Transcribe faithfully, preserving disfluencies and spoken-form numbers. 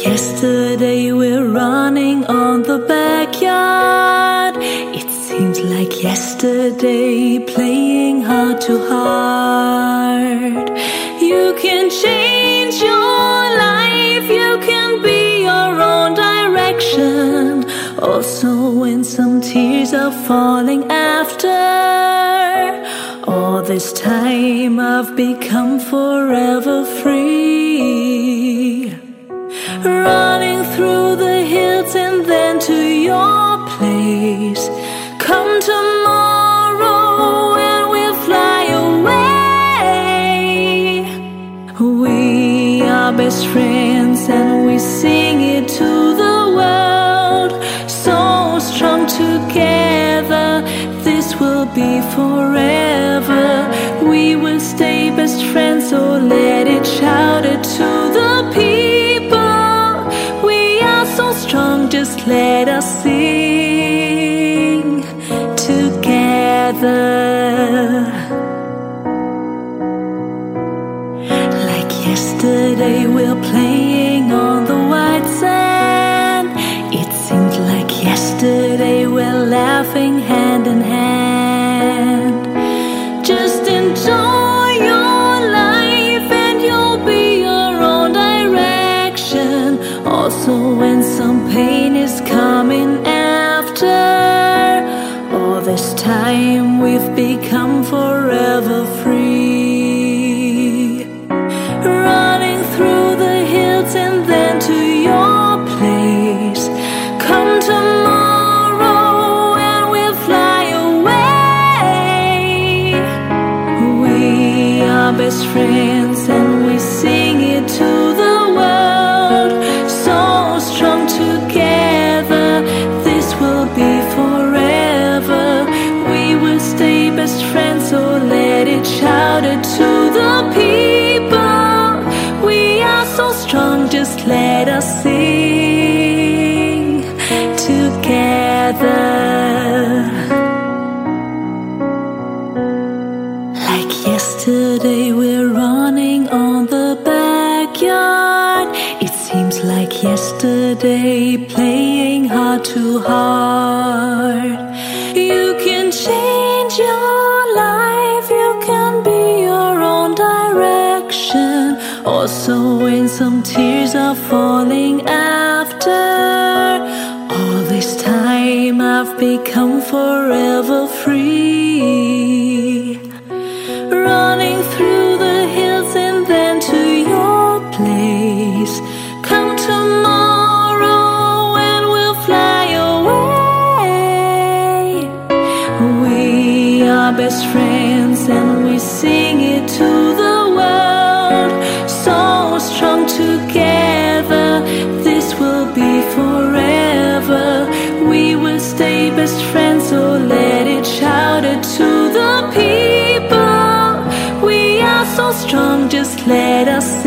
yesterday we're running on the backyard. It seems like yesterday, playing heart to heart. You can change your life, you can be your own direction. Also when some tears are falling after. All this time I've become forever free, running through the hills and then to your place. Come tomorrow and we'll fly away. We are best friends and we sing it to the world. So strong together, this will be forever. We will stay best friends, so let it shout it to the people. We are so strong, just let us sing together. Like yesterday we're playing on the white sand. It seems like yesterday we're laughing hand in hand. Just enjoy your life and you'll be your own direction. Also when some pain is coming after. All this time we've become forever free, running through the hills and then to your place. Come tomorrow and we'll fly away. We are best friends and we sing it to the world. So strong together, this will be forever. We will stay best friends, so let it shout it to the people. We are so strong, just let us sing together. Like yesterday we're running on the backyard. It seems like yesterday, playing heart to heart. You can change your life, you can be your own direction. Also when some tears are falling after. All this time I've become forever free, running through the hills and then to your place. Come tomorrow and we'll fly away. We are best friends and we sing it to the world. So strong together, this will be forever. We will stay best friends, so let it shout it to the people. We are so strong, just let us sing.